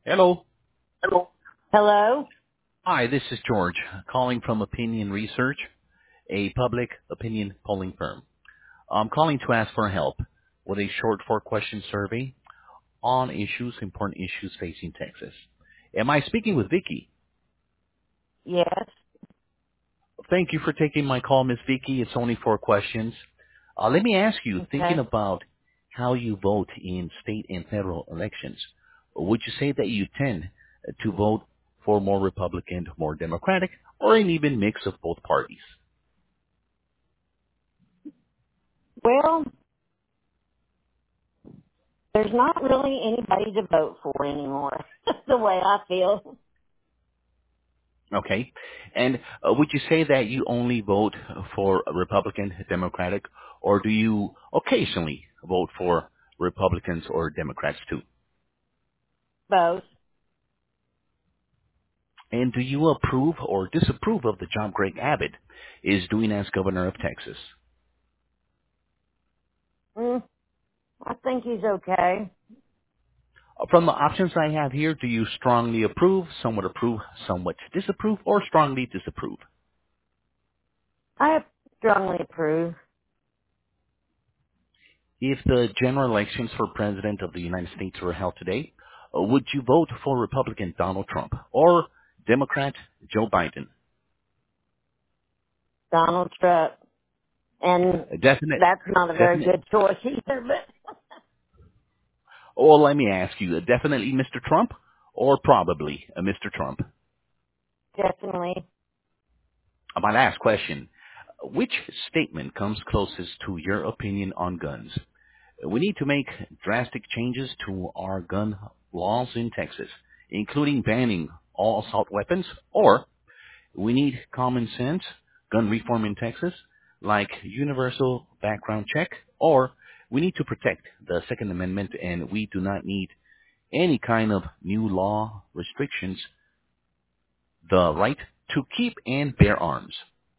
Hello. Hello. Hello? Hi, this is George, calling from Opinion Research, a public opinion polling firm. I'm calling to ask for help with a short four-question survey on important issues facing Texas. Am I speaking with Vicky? Yes. Thank you for taking my call, Miss Vicky. It's only four questions. Let me ask you, thinking Okay. about how you vote in state and federal elections, would you say that you tend to vote for more Republican, more Democratic, or an even mix of both parties? Well, there's not really anybody to vote for anymore. That's the way I feel. Okay. And would you say that you only vote for Republican, Democratic, or do you occasionally vote for Republicans or Democrats too? Both. And do you approve or disapprove of the job Greg Abbott is doing as governor of Texas? Mm, I think he's okay. From the options I have here, do you strongly approve, somewhat disapprove, or strongly disapprove? I strongly approve. If the general elections for President of the United States were held today, would you vote for Republican Donald Trump or Democrat Joe Biden? Donald Trump. And Definite, that's not a very definite. good choice either, but Or let me ask you, definitely Mr. Trump or probably Mr. Trump? definitely My last question. Which statement comes closest to your opinion on guns? We need to make drastic changes to our gun laws in Texas, including banning all assault weapons, or we need common sense gun reform in Texas, like universal background check, or we need to protect the Second Amendment and we do not need any kind of new law restrictions, the right to keep and bear arms.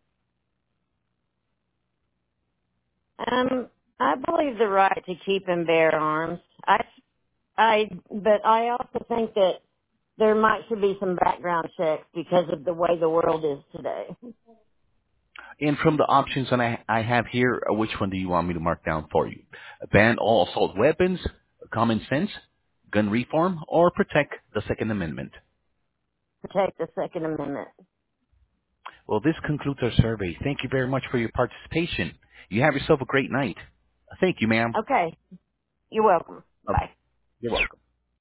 I believe the right to keep and bear arms. But I also think that there might should be some background checks because of the way the world is today. And from the options that I have here, which one do you want me to mark down for you? Ban all assault weapons, common sense, gun reform, or protect the Second Amendment? Protect the Second Amendment. Well, this concludes our survey. Thank you very much for your participation. You have yourself a great night. Thank you, ma'am. Okay. You're welcome. Uh, Bye. You're welcome.